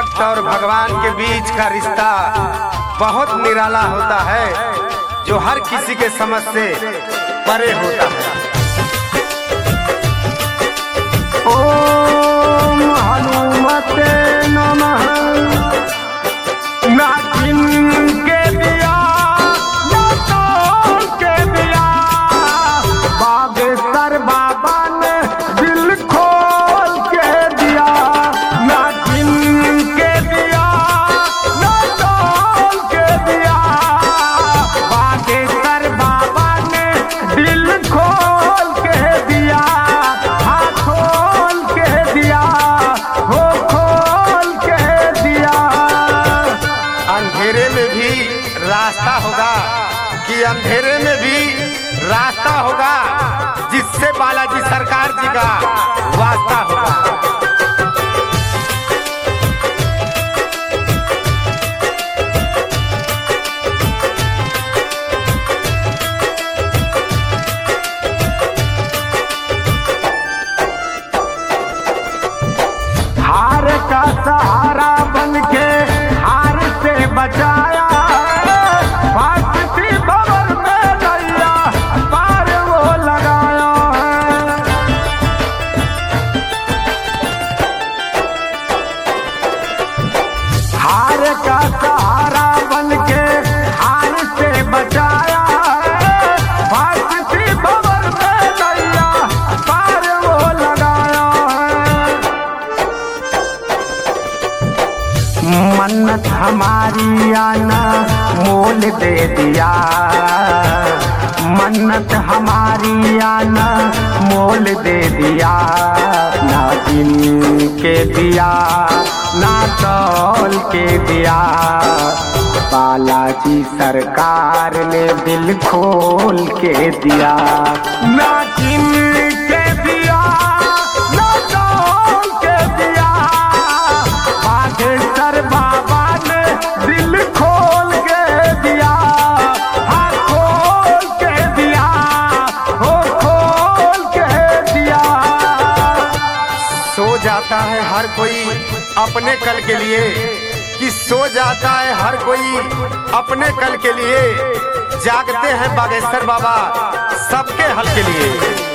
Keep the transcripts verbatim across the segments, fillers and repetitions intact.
भक्त और भगवान के बीच का रिश्ता बहुत निराला होता है, जो हर किसी के समझ से परे होता है। ओम हनुमते नमः। ना जिनके दिया ना तोड़ के दिया, बागेश्वर बाबा ने दिल खोल के दिया। ना जिनके दिया ना तोड़ के दिया, बागेश्वर बाबा ने दिल खोल के दिया। हाथ खोल के दिया, हो खोल के दिया। अंधेरे में भी रास्ता होगा कि अंधेरे में भी रास्ता होगा, जिससे बालाजी सरकार जी का वास्ता होगा। हार का सहारा बनके हार से बचाया, फांसी भंवर में नैया पार वो लगाया है। हार का सहारा बनके हार से बचाया, फांसी भंवर में नैया पार वो लगाया है। मन्नत हमारी आना मोल दे दिया, मन्नत हमारी आना मोल दे दिया। ना दिन के दिया ना तौल के दिया, बालाजी सरकार ने दिल खोल के दिया। ना दिन के दिया ना तौल के दिया, बागेश्वर बाबा ने दिल खोल के दिया। हाथ खोल के दिया, हो खोल के दिया। सो जाता है हर कोई अपने कल के लिए, कि सो जाता है हर कोई अपने कल के लिए, जागते हैं बागेश्वर बाबा सबके हल के लिए।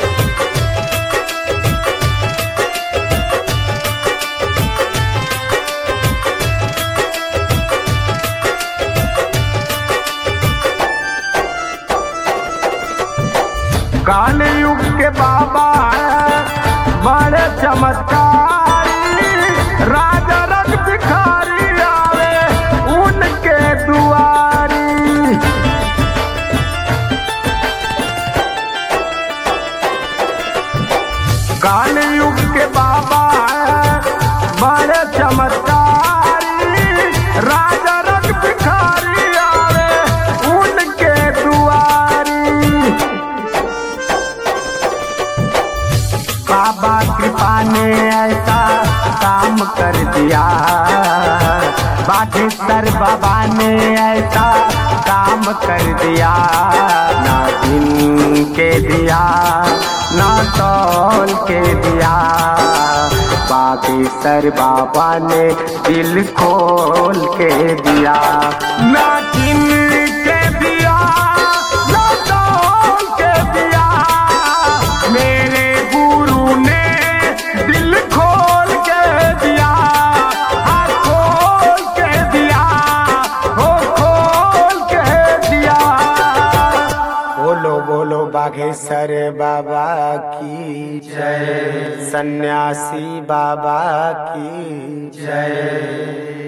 काले युग के बाबा है बड़े चमत्कारी, राजा रंग भिखारी आवे उनके दुआरी। काले युग के बाबा है बड़े चमत्कारी, राजा रंग भिखारी आवे उनके दुआरी। बाबा कृपा ने ऐसा काम कर दिया, बागेश्वर बाबा ने ऐसा काम कर दिया। ना दिन के दिया ना तौल के दिया, बागेश्वर बाबा ने दिल खोल के दिया। ना दिन के दिया ना तौल के दिया, मेरे गुरु ने दिल खोल के दिया। हाथ खोल के दिया, हो खोल के दिया। बोलो बोलो बागेश्वर बाबा की जय, सन्यासी बाबा की जय।